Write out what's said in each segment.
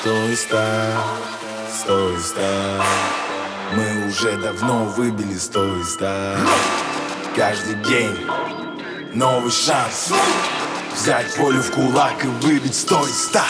Стой, мы уже давно выбили 100 из 100. Каждый день новый шанс взять волю в кулак и выбить 100 из 100.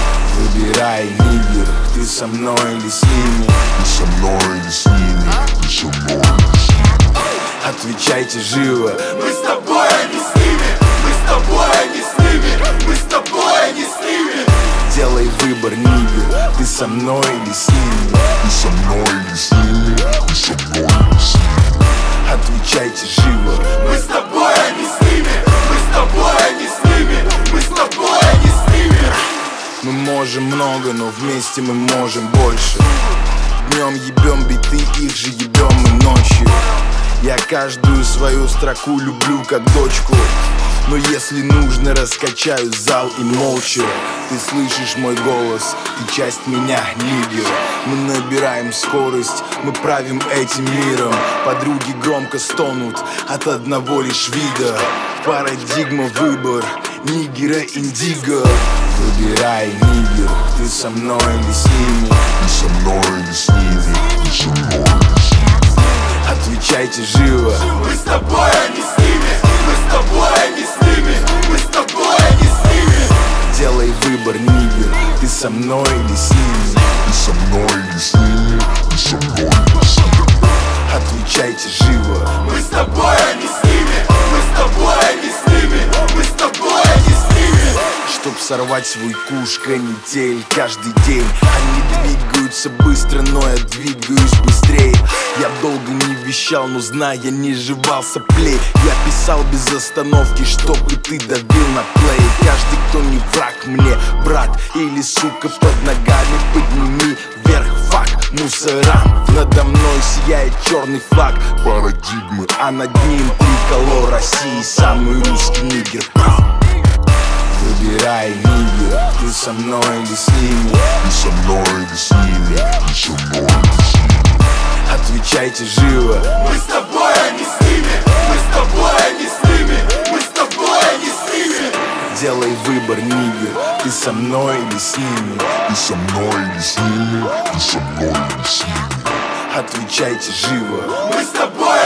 Выбирай, нигер, ты со мной или с ними? Ты со мной или с ними? Ты со мной или с ними? Отвечайте живо. Мы с тобой, а не с ними. Мы с тобой, а не с ними. Мы с тобой, а не с ними. Делай выбор, нигер, ты со мной или с ними? Ты со мной или с ними? Ты со мной или с ними? Отвечайте живо. Мы с тобой, а не с ними. Мы с тобой, а не с ними. Мы с тобой, а не с ними. Мы можем много, но вместе мы можем больше. Днем ебем биты, их же ебем мы ночью. Я каждую свою строку люблю как дочку, но если нужно, раскачаю зал и молча. Ты слышишь мой голос, ты часть меня, нигер. Мы набираем скорость, мы правим этим миром. Подруги громко стонут от одного лишь вида. Парадигма выбор, нигера индиго. Выбирай, нигер, ты со мной или с ними? Ты со мной или с ними? Ты со мной или с ними? Отвечайте живо. Мы с тобой, а не с ними. Мы с тобой, а не с ними. Мы с тобой, а не с ними. Делай выбор, нигер, ты со мной или с ними? Ты со мной или с ними? Ты со мной или с ними? Отвечайте живо. Мы с тобой, а не с ними. Мы с тобой, а не с ними. Мы с тобой, а не с ними. Чтоб сорвать свой куш, канитель каждый день. Они двигаются быстро, но я двигаюсь быстрее. Я долго не вещал, но зная, не жевал соплей. Я писал без остановки, чтобы ты давил на плей. Каждый, кто не враг мне, брат или сука, под ногами подними вверх фак мусорам. Надо мной сияет черный флаг парадигмы, а над ним триколор России, самый русский нигер. Выбирай, нигер, ты со мной или с ними? Ты со мной или с ними? Ты со мной или с ними? Отвечайте живо. Мы с тобой, а не с ними. Мы с тобой, а не с ними. Мы с тобой, а не с ними. Делай выбор, нигер, ты со мной или с ними? Ты со мной или с ними? Ты со мной или с ними? Отвечайте живо. Мы с тобой,